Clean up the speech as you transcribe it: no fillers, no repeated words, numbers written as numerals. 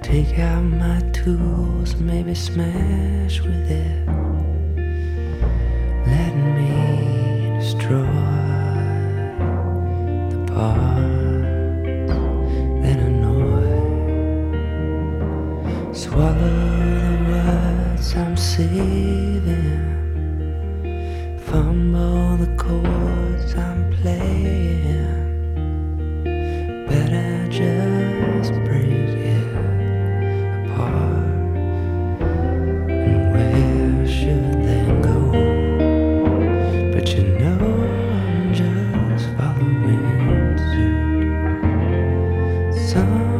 Take out my tools, maybe smash with it. Let me destroy the parts that annoy. Swallow the words I'm saving. Fumble the chords